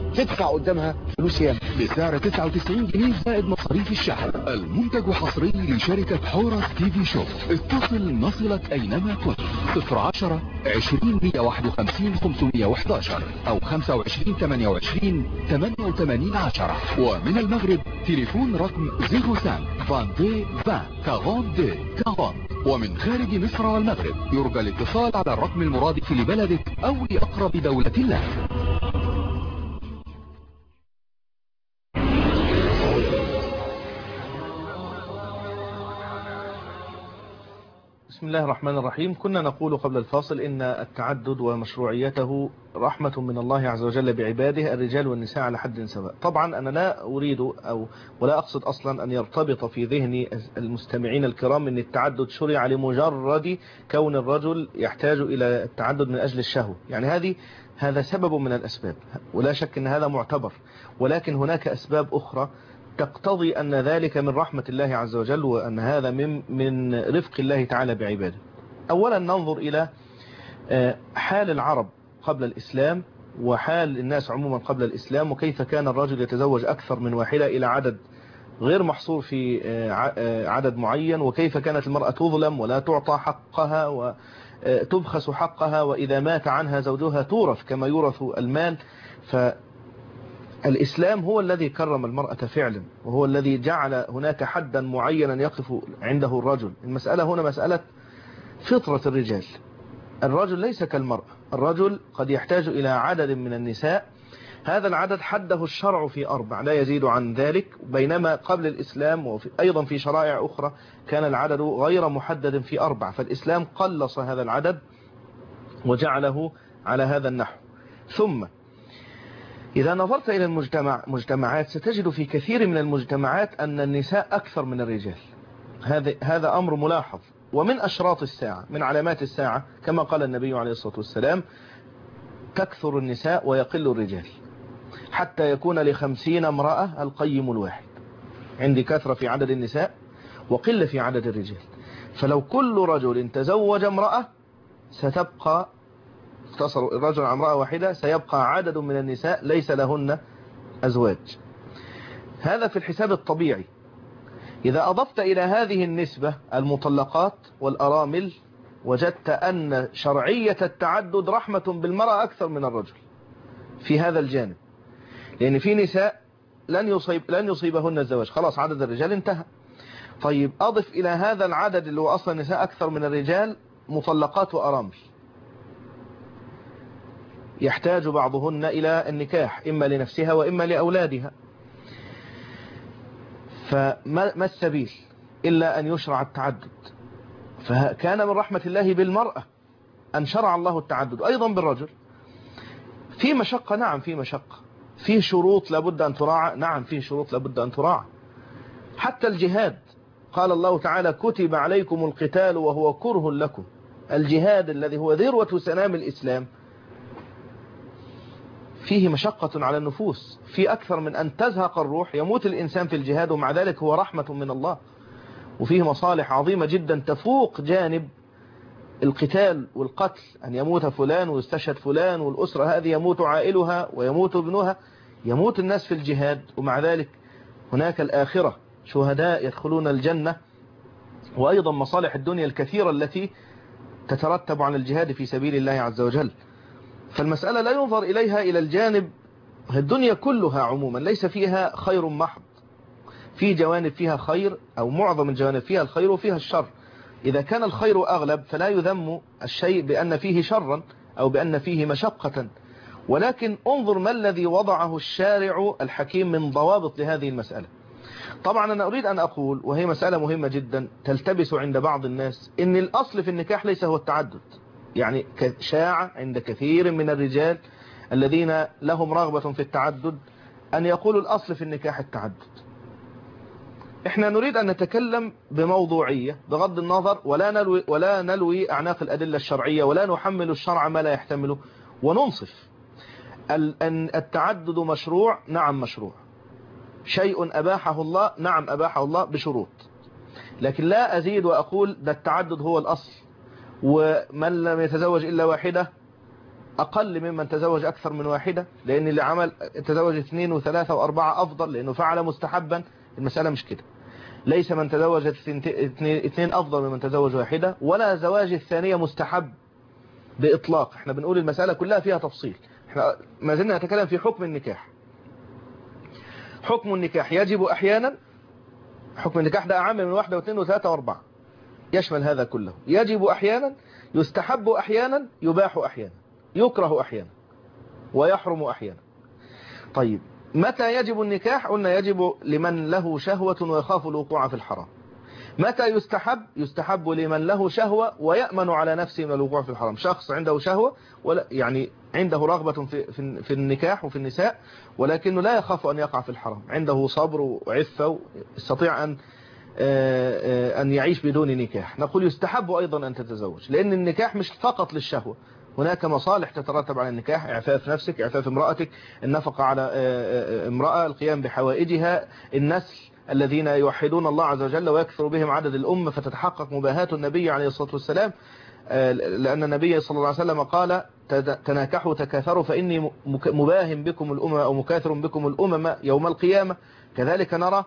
تدفع قدامها فلوس ياما. بسعر 99 جنيه زائد مصاريف الشحن. المنتج حصري لشركة حورس تي في شوب. اتصل نصلك أينما كنت. 010 20 151 511 أو 25 28 88 10. ومن المغرب تليفون رقم 05 22 20 42 40. ومن خارج مصر والمغرب يرجى الاتصال على الرقم المرادف لبلدك أو لأقرب دولة لك. بسم الله الرحمن الرحيم. كنا نقول قبل الفاصل إن التعدد ومشروعيته رحمة من الله عز وجل بعباده الرجال والنساء على حد سواء. طبعا أنا لا أريد ولا أقصد أصلا أن يرتبط في ذهن المستمعين الكرام أن التعدد شرع لمجرد كون الرجل يحتاج إلى التعدد من أجل الشهوة. يعني هذا سبب من الأسباب ولا شك أن هذا معتبر، ولكن هناك أسباب أخرى تقتضي أن ذلك من رحمة الله عز وجل، وأن هذا من رفق الله تعالى بعباده. أولا ننظر إلى حال العرب قبل الإسلام وحال الناس عموما قبل الإسلام، وكيف كان الرجل يتزوج أكثر من واحدة إلى عدد غير محصور في عدد معين، وكيف كانت المرأة تظلم ولا تعطى حقها وتبخس حقها، وإذا مات عنها زوجها تورث كما يورث المال. الإسلام هو الذي كرم المرأة فعلا، وهو الذي جعل هناك حدا معينا يقف عنده الرجل. المسألة هنا مسألة فطرة الرجال. الرجل ليس كالمرأة، الرجل قد يحتاج إلى عدد من النساء، هذا العدد حده الشرع في 4 لا يزيد عن ذلك، بينما قبل الإسلام وأيضا في شرائع أخرى كان العدد غير محدد في 4، فالإسلام قلص هذا العدد وجعله على هذا النحو. ثم إذا نظرت إلى مجتمعات ستجد في كثير من المجتمعات أن النساء أكثر من الرجال. هذا أمر ملاحظ، ومن أشراط الساعة، من علامات الساعة كما قال النبي عليه الصلاة والسلام: تكثر النساء ويقل الرجال حتى يكون ل50 امرأة القيم الواحد. عندي كثرة في عدد النساء وقلة في عدد الرجال، فلو كل رجل تزوج امرأة ستبقى اقتصر الرجل على امرأة واحدة، سيبقى عدد من النساء ليس لهن أزواج. هذا في الحساب الطبيعي. إذا أضفت إلى هذه النسبة المطلقات والأرامل وجدت أن شرعية التعدد رحمة بالمرأة أكثر من الرجل في هذا الجانب، لأن في نساء لن يصيبهن الزواج، خلاص عدد الرجال انتهى. طيب أضف إلى هذا العدد اللي هو أصلا نساء أكثر من الرجال مطلقات وأرامل، يحتاج بعضهن إلى النكاح إما لنفسها وإما لأولادها، فما السبيل إلا أن يشرع التعدد؟ فكان من رحمة الله بالمرأة أن شرع الله التعدد أيضا بالرجل. في مشقة، نعم في مشقة، في شروط لابد أن تراعى، نعم في شروط لابد أن تراعى. حتى الجهاد قال الله تعالى: كتب عليكم القتال وهو كره لكم. الجهاد الذي هو ذروة سنام الإسلام فيه مشقة على النفوس، في أكثر من أن تزهق الروح، يموت الإنسان في الجهاد، ومع ذلك هو رحمة من الله، وفيه مصالح عظيمة جدا تفوق جانب القتال والقتل، أن يموت فلان ويستشهد فلان، والأسرة هذه يموت عائلها ويموت ابنها، يموت الناس في الجهاد، ومع ذلك هناك الآخرة، شهداء يدخلون الجنة، وأيضا مصالح الدنيا الكثيرة التي تترتب عن الجهاد في سبيل الله عز وجل. فالمسألة لا ينظر إليها إلى الجانب، الدنيا كلها عموما ليس فيها خير محض، في جوانب فيها خير أو معظم الجوانب فيها الخير وفيها الشر. إذا كان الخير أغلب فلا يذم الشيء بأن فيه شرا أو بأن فيه مشقة، ولكن انظر ما الذي وضعه الشارع الحكيم من ضوابط لهذه المسألة. طبعا أنا أريد أن أقول، وهي مسألة مهمة جدا تلتبس عند بعض الناس، إن الأصل في النكاح ليس هو التعدد. يعني شاع عند كثير من الرجال الذين لهم رغبة في التعدد أن يقولوا الأصل في النكاح التعدد. احنا نريد أن نتكلم بموضوعية بغض النظر، ولا نلوي أعناق الأدلة الشرعية، ولا نحمل الشرع ما لا يحتمله، وننصف. أن التعدد مشروع، نعم مشروع. شيء أباحه الله، نعم أباحه الله بشروط، لكن لا أزيد وأقول ده التعدد هو الأصل، ومن لم يتزوج إلا واحدة أقل ممن تزوج أكثر من واحدة، لأن اللي عمل تزوج 2 و3 و4 أفضل لأنه فعل مستحبا. المسألة مش كده، ليس من تزوج 2 أفضل ممن تزوج واحدة، ولا زواج الثانية مستحب بإطلاق. احنا بنقول المسألة كلها فيها تفصيل، احنا ما زلنا نتكلم في حكم النكاح. حكم النكاح يجب أحيانا، حكم النكاح ده أعم من 1 و2 و3 و4، يشمل هذا كله. يجب أحيانا، يستحب أحيانا، يباح أحيانا، يكره أحيانا، ويحرم أحيانا. طيب متى يجب النكاح؟ قلنا يجب لمن له شهوة ويخاف الوقوع في الحرام. متى يستحب؟ يستحب لمن له شهوة ويأمن على نفسه من الوقوع في الحرام. شخص عنده شهوة ولا يعني عنده رغبة في النكاح وفي النساء، ولكنه لا يخاف أن يقع في الحرام، عنده صبر وعفة ويستطيع أن يعيش بدون نكاح. نقول يستحب أيضا أن تتزوج، لأن النكاح مش فقط للشهوة، هناك مصالح تترتب على النكاح: إعفاف نفسك، إعفاف امرأتك، النفقة على امرأة، القيام بحوائجها، النسل الذين يوحدون الله عز وجل ويكثر بهم عدد الأمة فتتحقق مباهات النبي عليه الصلاة والسلام، لأن النبي صلى الله عليه وسلم قال: تناكحوا تكاثروا فإني مباهم بكم الأمم أو مكاثر بكم الأمم يوم القيامة. كذلك نرى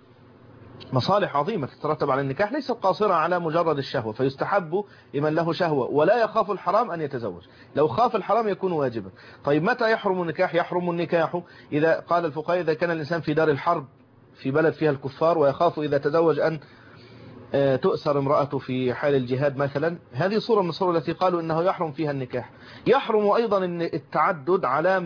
مصالح عظيمة تترتب على النكاح ليست قاصرة على مجرد الشهوة، فيستحب لمن له شهوة ولا يخاف الحرام أن يتزوج. لو خاف الحرام يكون واجبا. طيب متى يحرم النكاح؟ يحرم النكاح إذا قال الفقهاء إذا كان الإنسان في دار الحرب في بلد فيها الكفار ويخاف إذا تزوج أن تؤسر امرأته في حال الجهاد مثلا، هذه صورة من الصور التي قالوا إنه يحرم فيها النكاح. يحرم أيضا التعدد على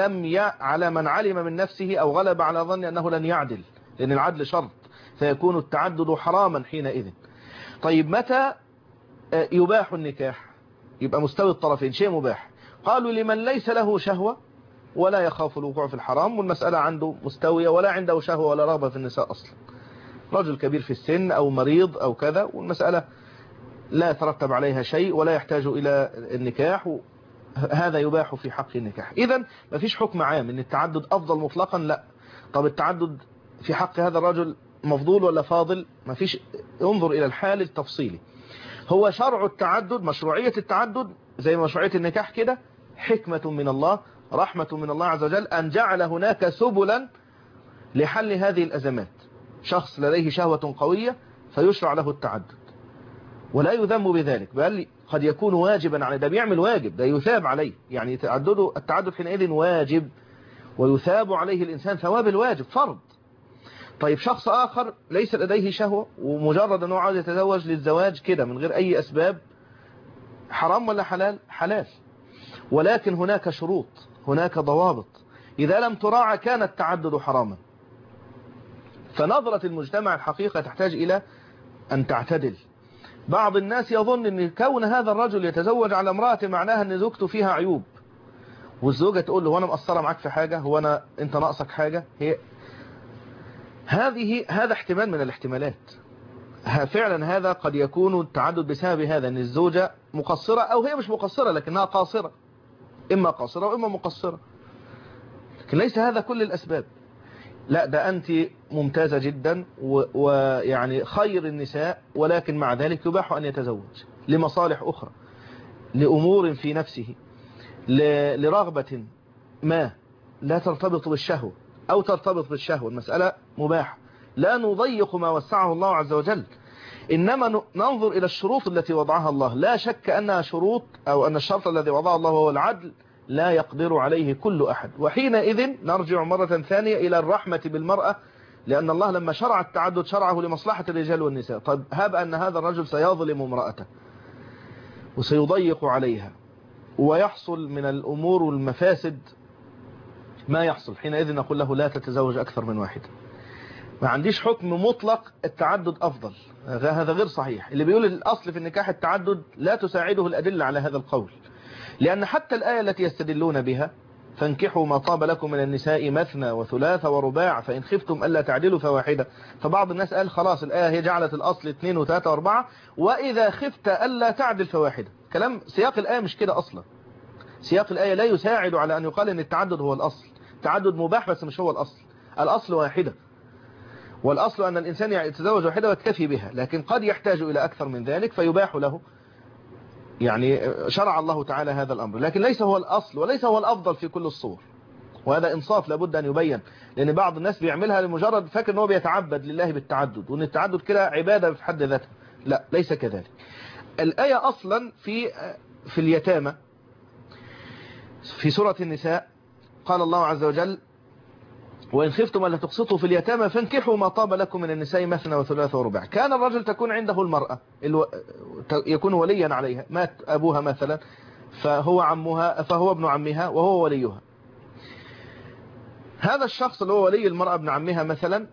من علم من نفسه أو غلب على ظن أنه لن يعدل، لأن العدل شرط، فيكون التعدد حراما حينئذ. طيب متى يباح النكاح؟ يبقى مستوي الطرفين، شيء مباح. قالوا لمن ليس له شهوة ولا يخاف الوقوع في الحرام، والمسألة عنده مستوية ولا عنده شهوة ولا رغبة في النساء أصلا، رجل كبير في السن أو مريض أو كذا، والمسألة لا يترتب عليها شيء ولا يحتاج إلى النكاح، هذا يباح في حق النكاح. إذن ما فيش حكم عام إن التعدد أفضل مطلقا، لا. طب التعدد في حق هذا الرجل مفضول ولا فاضل؟ ما فيش، انظر إلى الحال التفصيلي. هو شرع التعدد، مشروعية التعدد زي مشروعية النكاح كده، حكمة من الله، رحمة من الله عز وجل، أن جعل هناك سبلا لحل هذه الأزمات. شخص لديه شهوة قوية فيشرع له التعدد ولا يذم بذلك، بل قد يكون واجبا عليه، ده بيعمل واجب، ده يثاب عليه، يعني التعدد حينئذ واجب ويثاب عليه الإنسان ثواب الواجب، فرض. طيب شخص آخر ليس لديه شهوة ومجرد أنه عاوز يتزوج للزواج كده من غير أي أسباب، حرام ولا حلال؟ حلال، ولكن هناك شروط، هناك ضوابط، إذا لم تراعى كان التعدد حراما. فنظرة المجتمع الحقيقة تحتاج إلى أن تعتدل. بعض الناس يظن أن كون هذا الرجل يتزوج على امرأة معناها أن زوجته فيها عيوب، والزوجة تقول له: هو أنا مقصرة معاك في حاجة؟ هو أنت ناقصك حاجة؟ هذا احتمال من الاحتمالات. فعلا هذا قد يكون التعدد بسبب هذا، أن الزوجة مقصرة أو هي مش مقصرة لكنها قاصرة، إما قاصرة وإما مقصرة، لكن ليس هذا كل الأسباب. لا، ده أنت ممتازة جدا ويعني خير النساء، ولكن مع ذلك يباح أن يتزوج لمصالح أخرى، لأمور في نفسه، لرغبة ما لا ترتبط بالشهوة أو ترتبط بالشهوة، المسألة مباح، لا نضيق ما وسعه الله عز وجل، إنما ننظر إلى الشروط التي وضعها الله. لا شك أنها شروط، أو أن الشرط الذي وضعه الله هو العدل، لا يقدر عليه كل أحد. وحينئذ نرجع مرة ثانية إلى الرحمة بالمرأة، لأن الله لما شرع التعدد شرعه لمصلحة الرجال والنساء. طيب هب أن هذا الرجل سيظلم امرأته وسيضيق عليها ويحصل من الأمور والمفاسد ما يحصل، حينئذ نقول له: لا تتزوج أكثر من واحدة. ما عنديش حكم مطلق التعدد أفضل، هذا غير صحيح. اللي بيقول الأصل في النكاح التعدد لا تساعده الأدلة على هذا القول، لأن حتى الآية التي يستدلون بها: فانكحوا ما طاب لكم من النساء مثنى وثلاث ورباع فإن خفتم ألا تعدلوا فواحدة. فبعض الناس قال خلاص الآية هي جعلت الأصل 2 و3 و4، وإذا خفت ألا تعدل فواحدة. كلام سياق الآية مش كده أصلا، سياق الآية لا يساعد على أن يقال أن التعدد هو الأصل. التعدد مباح بس مش هو الأصل، الأصل واحدة، والأصل أن الإنسان يتزوج واحدة ويكتفي بها، لكن قد يحتاج إلى أكثر من ذلك فيباح له يعني شرع الله تعالى هذا الأمر، لكن ليس هو الأصل وليس هو الأفضل في كل الصور، وهذا إنصاف لابد أن يبين، لأن بعض الناس بيعملها لمجرد فاكر أنه بيتعبد لله بالتعدد، وأن التعدد كده عبادة في حد ذاتها. لا، ليس كذلك. الآية أصلا في اليتامى في سورة النساء قال الله عز وجل: وإن خفتم ألا تقسطوا في اليتامى فانكحوا ما طاب لكم من النساء مثنى وثلاث ورباع. كان الرجل تكون عنده المرأة يكون وليا عليها، مات أبوها مثلا فهو ابن عمها وهو وليها. هذا الشخص اللي هو ولي المرأة ابن عمها مثلا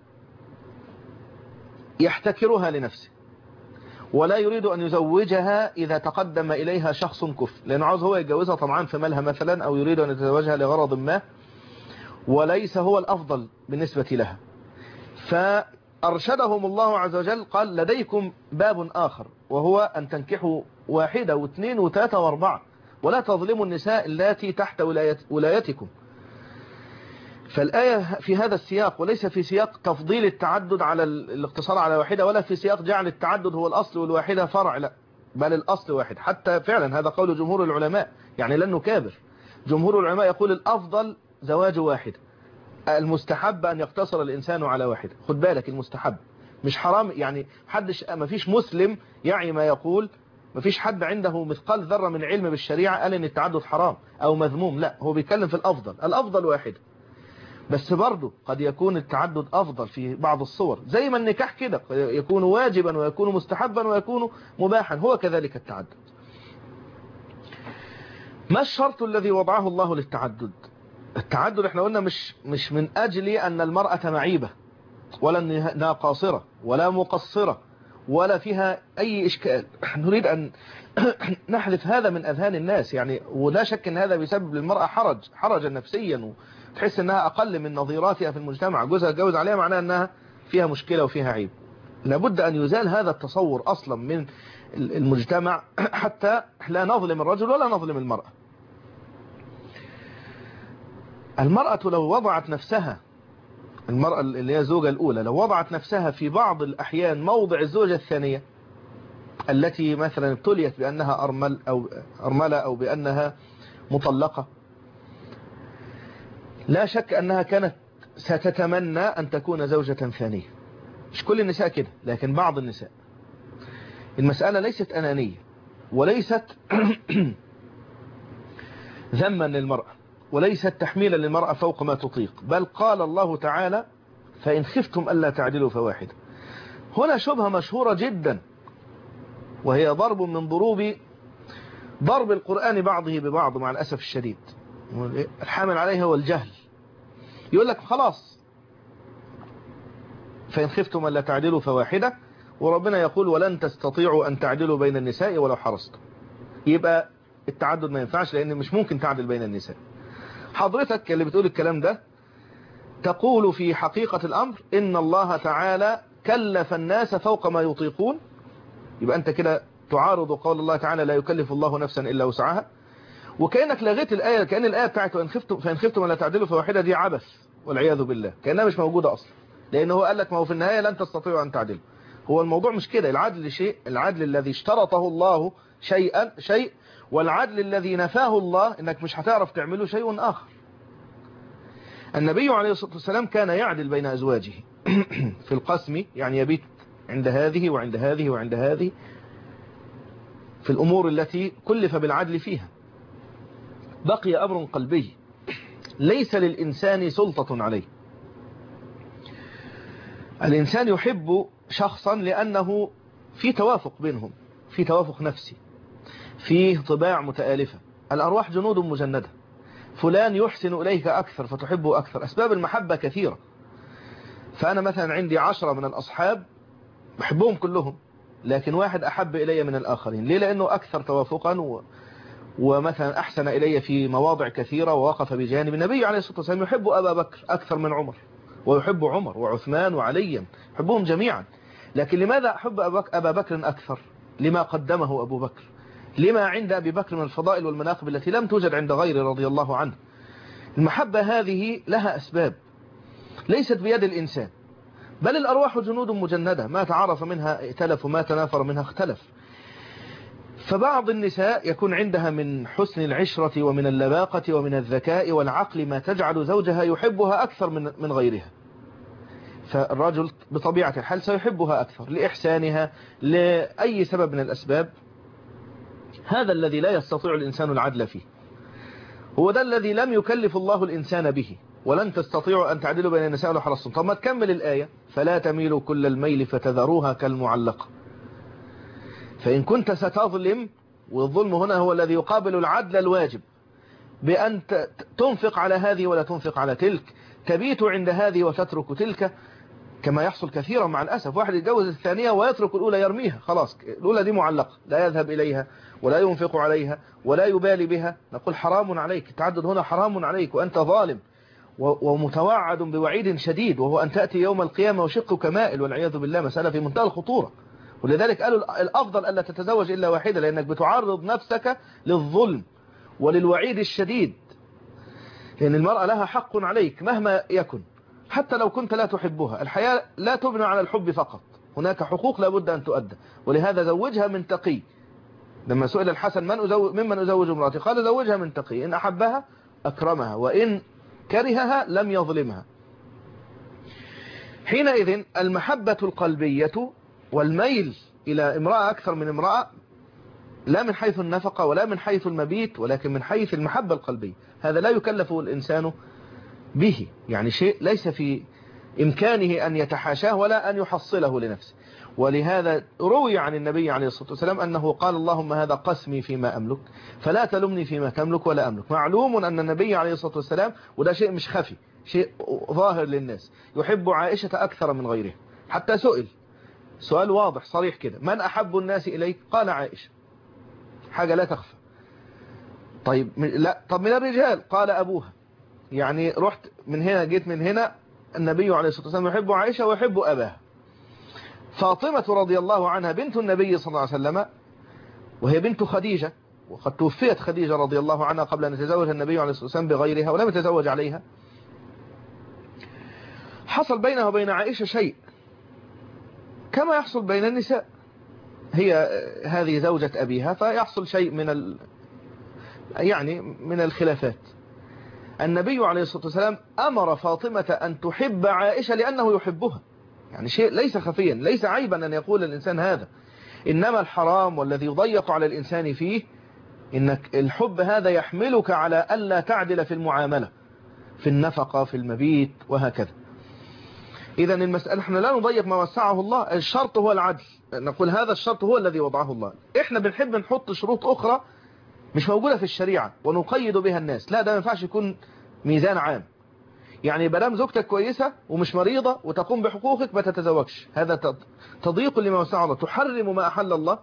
يحتكرها لنفسه، ولا يريد أن يزوجها إذا تقدم إليها شخص كفء، لأنه عاوز هو يتجوزها طمعا في مالها مثلا، أو يريد أن يتزوجها لغرض ما وليس هو الأفضل بالنسبة لها. فأرشدهم الله عز وجل قال: لديكم باب آخر، وهو أن تنكحوا واحدة واثنين وثلاثة واربعة، ولا تظلموا النساء التي تحت ولايتكم. فالآية في هذا السياق، وليس في سياق تفضيل التعدد على الاقتصار على واحدة، ولا في سياق جعل التعدد هو الأصل والواحدة فرع، لا، بل الأصل واحد. حتى فعلا هذا قول جمهور العلماء، يعني لن نكابر. جمهور العلماء يقول الأفضل زواج واحد، المستحب أن يقتصر الإنسان على واحد. خد بالك، المستحب مش حرام، يعني ما فيش مسلم يعي ما يقول، ما فيش حد عنده مثقال ذرة من علم بالشريعة قال إن التعدد حرام أو مذموم، لا، هو بيتكلم في الأفضل واحد. بس برضه قد يكون التعدد أفضل في بعض الصور، زي ما النكاح كده يكون واجبا ويكون مستحبا ويكون مباحا، هو كذلك التعدد. ما الشرط الذي وضعه الله للتعدد؟ التعدد احنا قلنا مش من أجل أن المرأة معيبة، ولا أنها قاصرة ولا مقصرة ولا فيها أي إشكال. نريد أن نحذف هذا من أذهان الناس، يعني ولا شك أن هذا بيسبب للمرأة حرجا نفسيا، وتحس أنها أقل من نظيراتها في المجتمع. جوزها اتجوز عليها معناها أنها فيها مشكلة وفيها عيب. لابد أن يزال هذا التصور أصلا من المجتمع حتى لا نظلم الرجل ولا نظلم المرأة. المرأة لو وضعت نفسها، المرأة اللي هي الزوجة الأولى، لو وضعت نفسها في بعض الأحيان موضع الزوجة الثانية التي مثلا ابتليت بأنها أرملة أو بأنها مطلقة، لا شك أنها كانت ستتمنى أن تكون زوجة ثانية. مش كل النساء كده، لكن بعض النساء. المسألة ليست أنانية وليست ذما للمرأة، وليست تحميلا للمرأة فوق ما تطيق، بل قال الله تعالى: فإن خفتم ألا تعدلوا فواحدة. هنا شبهة مشهورة جدا، وهي ضرب من ضرب القرآن بعضه ببعض مع الأسف الشديد. الحامل عليه هو الجهل. يقول لك خلاص فإن خفتم ألا تعدلوا فواحدة، وربنا يقول: ولن تستطيعوا أن تعدلوا بين النساء ولو حرصتم. يبقى التعدد ما ينفعش، لأن مش ممكن تعدل بين النساء. حضرتك اللي بتقول الكلام ده تقول في حقيقة الأمر إن الله تعالى كلف الناس فوق ما يطيقون. يبقى أنت كده تعارض قول الله تعالى: لا يكلف الله نفسا إلا وسعها. وكأنك لغيت الآية، كأن الآية بتاعت فإن خفتم ألا تعدلوا فواحدة دي عبث والعياذ بالله، كأنها مش موجودة أصلا، لأنه قال لك ما هو في النهاية لن تستطيعوا أن تعدلوا. هو الموضوع مش كده. العدل شيء، العدل الذي اشترطه الله شيء، والعدل الذي نفاه الله إنك مش هتعرف تعمله شيء آخر. النبي عليه الصلاة والسلام كان يعدل بين أزواجه في القسم، يعني يبيت عند هذه وعند هذه وعند هذه في الأمور التي كلف بالعدل فيها. بقي أمر قلبي ليس للإنسان سلطة عليه. الإنسان يحب شخصا لأنه في توافق بينهم، في توافق نفسي، فيه طباع متآلفة. الأرواح جنود مجندة. فلان يحسن إليك أكثر فتحبه أكثر. أسباب المحبة كثيرة. فأنا مثلا عندي 10 من الأصحاب بحبهم كلهم، لكن واحد أحب إلي من الآخرين. ليه؟ لأنه أكثر توافقا ومثلا أحسن إلي في مواضع كثيرة ووقف بجانب. النبي عليه الصلاة والسلام يحب أبا بكر أكثر من عمر، ويحب عمر وعثمان وعليا، يحبهم جميعا. لكن لماذا أحب أبا بكر أكثر؟ لما قدمه أبو بكر، لما عند أبي بكر من الفضائل والمناقب التي لم توجد عند غيره رضي الله عنه. المحبة هذه لها أسباب ليست بيد الإنسان، بل الأرواح جنود مجندة، ما تعارف منها ائتلف وما تنافر منها اختلف. فبعض النساء يكون عندها من حسن العشرة ومن اللباقة ومن الذكاء والعقل ما تجعل زوجها يحبها أكثر من غيرها. فالرجل بطبيعة الحال سيحبها أكثر لإحسانها لأي سبب من الأسباب. هذا الذي لا يستطيع الإنسان العدل فيه، هو ده الذي لم يكلف الله الإنسان به. ولن تستطيعوا أن تعدلوا بين النساء ولو حرصتم. طب ما تكمل الآية، فلا تميلوا كل الميل فتذروها كالمعلقة. فإن كنت ستظلم، والظلم هنا هو الذي يقابل العدل الواجب، بأن تنفق على هذه ولا تنفق على تلك، تبيت عند هذه وتترك تلك، كما يحصل كثيرا مع الأسف. واحد يتجوز الثانية ويترك الأولى، يرميها خلاص، الأولى دي معلقة، لا يذهب إليها ولا ينفق عليها ولا يبالي بها. نقول حرام عليك، التعدد هنا حرام عليك، وأنت ظالم ومتوعد بوعيد شديد، وهو أن تأتي يوم القيامة وشقك مائل والعياذ بالله. مسألة في منتهى الخطورة. ولذلك قالوا الأفضل ألا تتزوج إلا واحدة، لأنك بتعرض نفسك للظلم وللوعيد الشديد. لأن المرأة لها حق عليك مهما يكن، حتى لو كنت لا تحبها. الحياة لا تبنى على الحب فقط، هناك حقوق لابد أن تؤدى. ولهذا زوجها من تقي. لما سئل الحسن ممن أزوج امرأتي، قال زوجها من تقي، إن أحبها أكرمها وإن كرهها لم يظلمها. حينئذ المحبة القلبية والميل إلى امرأة أكثر من امرأة، لا من حيث النفقة ولا من حيث المبيت، ولكن من حيث المحبة القلبية. هذا لا يكلف الإنسان به، يعني شيء ليس في إمكانه أن يتحاشاه ولا أن يحصله لنفسه. ولهذا روي عن النبي عليه الصلاة والسلام أنه قال اللهم هذا قسمي فيما أملك فلا تلمني فيما تملك ولا أملك. معلوم أن النبي عليه الصلاة والسلام، وده شيء مش خفي، شيء ظاهر للناس، يحب عائشة أكثر من غيره. حتى سئل سؤال واضح صريح كده، من أحب الناس إليك؟ قال عائشة، حاجة لا تخفى. طيب لا، طب من الرجال؟ قال أبوها. يعني رحت من هنا جيت من هنا، النبي عليه الصلاة والسلام يحب عائشة ويحب أباها. فاطمة رضي الله عنها بنت النبي صلى الله عليه وسلم، وهي بنت خديجة، وقد توفيت خديجة رضي الله عنها قبل أن يتزوج النبي عليه الصلاة والسلام بغيرها، ولم يتزوج عليها. حصل بينها وبين عائشة شيء كما يحصل بين النساء، هي هذه زوجة أبيها، فيحصل شيء من الخلافات. النبي عليه الصلاة والسلام أمر فاطمة أن تحب عائشة لأنه يحبها. يعني شيء ليس خفيا، ليس عيبا أن يقول الإنسان هذا. إنما الحرام والذي يضيق على الإنسان فيه إنك الحب هذا يحملك على ألا تعدل في المعاملة، في النفقة، في المبيت، وهكذا. إذا المسألة احنا لا نضيق ما وسعه الله، الشرط هو العدل. نقول هذا الشرط هو الذي وضعه الله. احنا بنحب نحط شروط أخرى مش موجودة في الشريعة ونقيد بها الناس. لا، ده ما ينفعش يكون ميزان عام. يعني بلام زوجتك كويسة ومش مريضة وتقوم بحقوقك ما تتزوجش، هذا تضييق لما وسعه الله. تحرم ما أحل الله.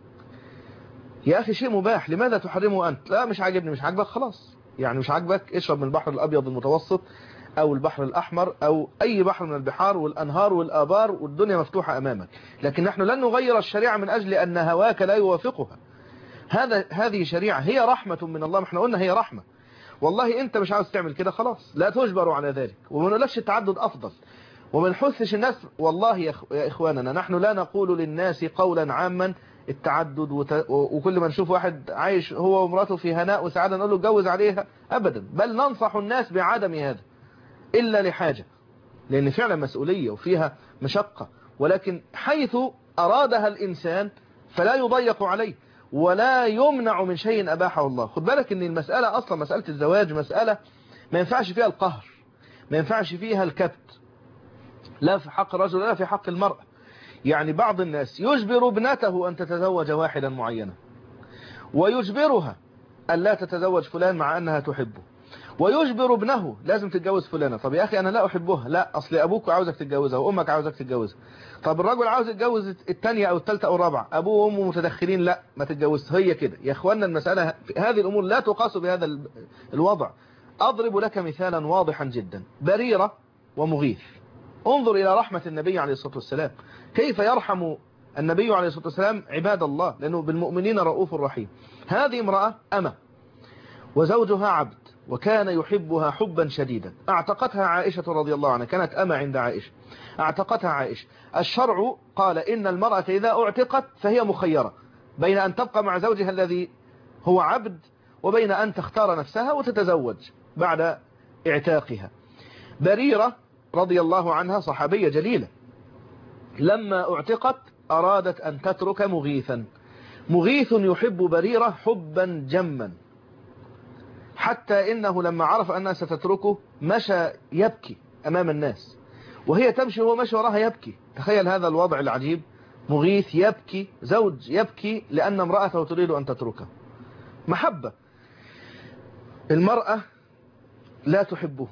يا أخي شيء مباح، لماذا تحرمه أنت؟ لا مش عاجبني، مش عاجبك خلاص. يعني مش عاجبك، اشرب من البحر الأبيض المتوسط أو البحر الأحمر أو أي بحر من البحار والأنهار والآبار، والدنيا مفتوحة أمامك. لكن نحن لن نغير الشريعة من أجل أن هواك لا يوافقها. هذه شريعة، هي رحمة من الله. ما احنا قلنا هي رحمة. والله انت مش عاوز تعمل كده خلاص، لا تجبر على ذلك. وما نقولكش التعدد افضل، وما نحثش الناس. والله يا اخواننا، نحن لا نقول للناس قولا عاما التعدد وكل ما نشوف واحد عايش هو ومراته في هناء وسعادة نقول له اتجوز عليها، ابدا. بل ننصح الناس بعدم هذا الا لحاجة، لان فعلا مسؤولية وفيها مشقة. ولكن حيث ارادها الانسان فلا يضيق عليه ولا يمنع من شيء أباحه الله. خد بالك ان المسألة اصلا، مسألة الزواج مسألة ما ينفعش فيها القهر، ما ينفعش فيها الكبت، لا في حق الرجل ولا في حق المرأة. يعني بعض الناس يجبر ابنته أن تتزوج واحدا معينا، ويجبرها أن لا تتزوج فلان مع أنها تحبه، ويجبر ابنه لازم تتجوز فلانة. طب يا أخي أنا لا أحبها، لا أصل أبوك عاوزك تتجوزها وأمك عاوزك تتجوزها. طب الرجل عاوز يتجوز الثانية أو الثالثة أو الرابعة، أبوه وأمه متدخلين، لا ما تتجوزش. هي كده يا أخوانا، المسألة هذه الأمور لا تقاس بهذا الوضع. أضرب لك مثالا واضحا جدا، بريرة ومغيث. انظر إلى رحمة النبي عليه الصلاة والسلام، كيف يرحم النبي عليه الصلاة والسلام عباد الله، لأنه بالمؤمنين رؤوف رحيم. هذه امرأة أمة وزوجها عبد، وكان يحبها حبا شديدا. اعتقتها عائشة رضي الله عنها، كانت أمة عند عائشة، اعتقتها عائشة. الشرع قال إن المرأة إذا اعتقت فهي مخيرة بين أن تبقى مع زوجها الذي هو عبد وبين أن تختار نفسها وتتزوج بعد اعتاقها. بريرة رضي الله عنها صحابية جليلة، لما اعتقت أرادت أن تترك مغيثا. مغيث يحب بريرة حبا جما، حتى إنه لما عرف أنها ستتركه مشى يبكي أمام الناس، وهي تمشي وهو مشي وراها يبكي. تخيل هذا الوضع العجيب، مغيث يبكي، زوج يبكي لأن امرأته تريد أن تتركه. محبة. المرأة لا تحبه.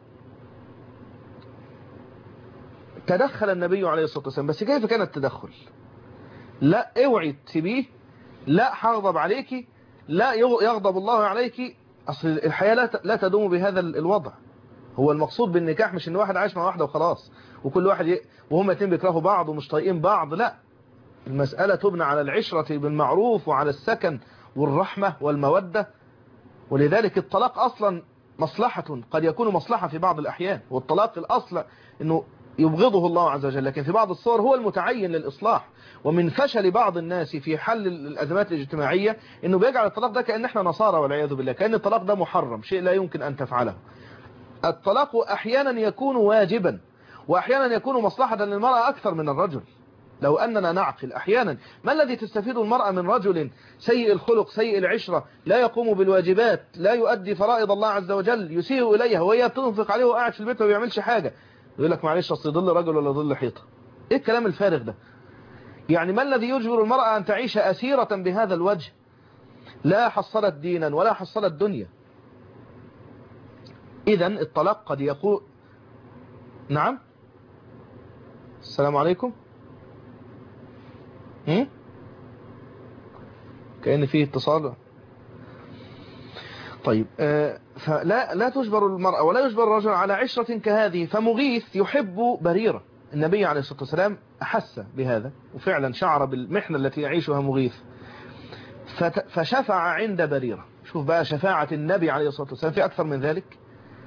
تدخل النبي عليه الصلاة والسلام، بس كيف كان التدخل؟ لا اوعي تسيبيه، لا هغضب عليك، لا يغضب الله عليك. أصل الحياة لا تدوم بهذا الوضع. هو المقصود بالنكاح مش ان واحد عايش مع واحدة وخلاص وكل واحد وهم اتنين بيكرهوا بعض ومش طايقين بعض، لا. المسألة تبنى على العشرة بالمعروف وعلى السكن والرحمة والمودة. ولذلك الطلاق أصلا مصلحة، قد يكون مصلحة في بعض الأحيان، والطلاق الأصل أنه يبغضه الله عز وجل، لكن في بعض الصور هو المتعين للإصلاح. ومن فشل بعض الناس في حل الأزمات الاجتماعية أنه بيجعل الطلاق ده كأن احنا نصارى والعياذ بالله، كأن الطلاق ده محرم، شيء لا يمكن أن تفعله. الطلاق أحيانا يكون واجبا، وأحيانا يكون مصلحة للمرأة أكثر من الرجل. لو أننا نعقل أحيانا ما الذي تستفيد المرأة من رجل سيء الخلق سيء العشرة، لا يقوم بالواجبات، لا يؤدي فرائض الله عز وجل، يسيء إليها وهي تنفق عليه وقاعد في البيت وما بيعملش حاجة، يقول لك معلش أصل ظل رجل ولا ظل حيطة. إيه الكلام الفارغ ده؟ يعني ما الذي يجبر المرأة أن تعيش أسيرة بهذا الوجه؟ لا حصلت دينا ولا حصلت دنيا. إذن الطلاق قد يقول. نعم، السلام عليكم. كأن فيه اتصال. طيب، فلا تجبر المرأة ولا يجبر الرجل على عشرة كهذه. فمغيث يحب بريرة. النبي عليه الصلاة والسلام أحس بهذا وفعلا شعر بالمحنة التي يعيشها مغيث، فشفع عند بريرة. شوف بقى شفاعة النبي عليه الصلاة والسلام في أكثر من ذلك،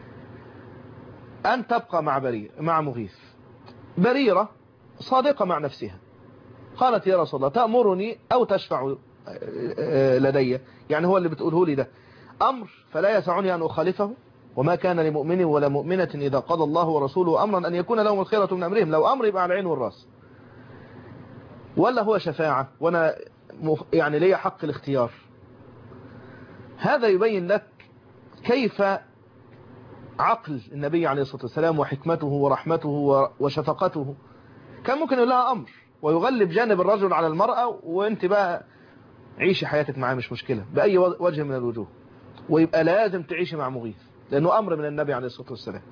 أن تبقى مع مغيث. بريرة صادقة مع نفسها، قالت يا رسول الله تأمرني أو تشفع لدي؟ يعني هو اللي بتقوله لي ده أمر فلا يسعني أن أخالفه، وما كان لمؤمن ولا مؤمنة إذا قضى الله ورسوله أمرا أن يكون لهم الخيرة من أمرهم. لو أمر يبقى على العين والراس، ولا هو شفاعة وأنا يعني لي حق الاختيار. هذا يبين لك كيف عقل النبي عليه الصلاة والسلام وحكمته ورحمته وشفقته. كان ممكن يقول لها أمر ويغلب جانب الرجل على المرأة، وانت بقى عيشي حياتك معاه مش مشكلة بأي وجه من الوجوه، ويبقى لازم تعيشي مع مغيث لأنه أمر من النبي عليه الصلاة والسلام.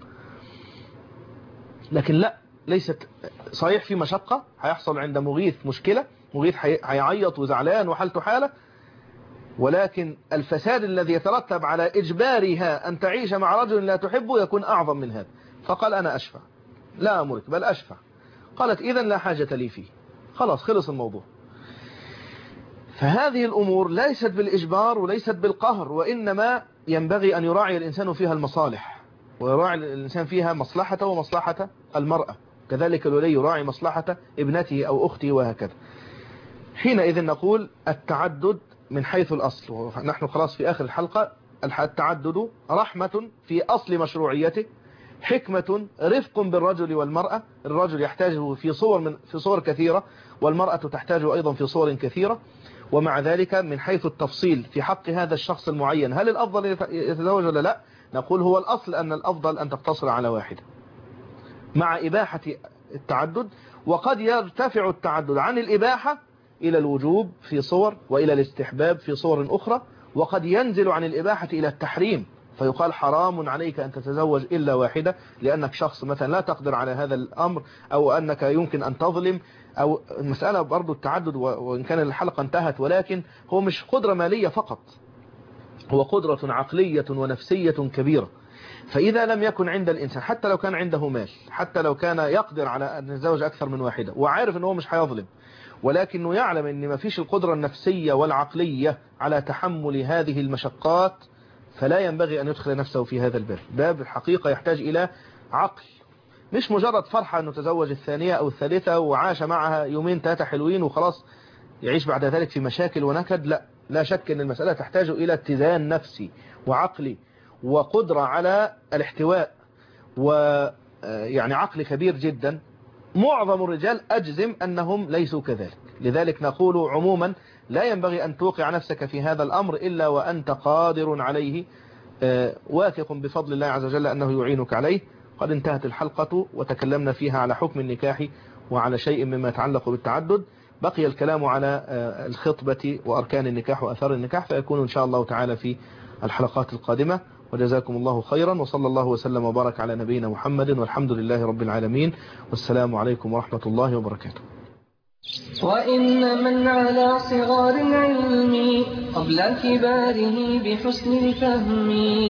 لكن لا، ليست صحيح في مشقة هيحصل عند مغيث مشكلة، مغيث هيعيط وزعلان وحالته حالة، ولكن الفساد الذي يترتب على إجبارها أن تعيش مع رجل لا تحبه يكون أعظم من هذا. فقال أنا أشفع، لا أمرك بل أشفع. قالت إذن لا حاجة لي فيه، خلاص خلص الموضوع. فهذه الأمور ليست بالإجبار وليست بالقهر، وإنما ينبغي أن يراعي الإنسان فيها المصالح، ويراعي الإنسان فيها مصلحته ومصلحة المرأة، كذلك الولي يراعي مصلحة ابنته أو أخته وهكذا. حينئذ نقول التعدد من حيث الأصل، ونحن خلاص في آخر الحلقة، التعدد رحمة في أصل مشروعيته، حكمة، رفق بالرجل والمرأة. الرجل يحتاجه في صور كثيرة، والمرأة تحتاجه أيضا في صور كثيرة. ومع ذلك من حيث التفصيل في حق هذا الشخص المعين، هل الأفضل يتزوج ولا لا؟ نقول هو الأصل أن الأفضل أن تقتصر على واحدة مع إباحة التعدد. وقد يرتفع التعدد عن الإباحة إلى الوجوب في صور، وإلى الاستحباب في صور أخرى، وقد ينزل عن الإباحة إلى التحريم، فيقال حرام عليك أن تتزوج إلا واحدة لأنك شخص مثلا لا تقدر على هذا الأمر، أو أنك يمكن أن تظلم، أو المسألة برضو التعدد وإن كان الحلقة انتهت، ولكن هو مش قدرة مالية فقط، هو قدرة عقلية ونفسية كبيرة. فإذا لم يكن عند الإنسان، حتى لو كان عنده مال، حتى لو كان يقدر على أن يتزوج أكثر من واحدة وعارف أنه مش هيظلم، ولكنه يعلم أن ما فيش القدرة النفسية والعقلية على تحمل هذه المشقات، فلا ينبغي أن يدخل نفسه في هذا الباب. باب الحقيقة يحتاج إلى عقل، مش مجرد فرحة أنه تزوج الثانية أو الثالثة وعاش معها يومين 3 حلوين وخلاص يعيش بعد ذلك في مشاكل ونكد. لا شك أن المسألة تحتاج إلى اتزان نفسي وعقلي وقدرة على الاحتواء، ويعني عقل كبير جدا. معظم الرجال أجزم أنهم ليسوا كذلك. لذلك نقول عموما لا ينبغي أن توقع نفسك في هذا الأمر إلا وأنت قادر عليه، واثق بفضل الله عز وجل أنه يعينك عليه. قد انتهت الحلقة وتكلمنا فيها على حكم النكاح وعلى شيء مما يتعلق بالتعدد. بقي الكلام على الخطبة وأركان النكاح وأثار النكاح، فيكون إن شاء الله تعالى في الحلقات القادمة. وجزاكم الله خيرا، وصلى الله وسلم وبارك على نبينا محمد، والحمد لله رب العالمين، والسلام عليكم ورحمة الله وبركاته. وإن من على صغار العلم قبل كباره بحسن الفهم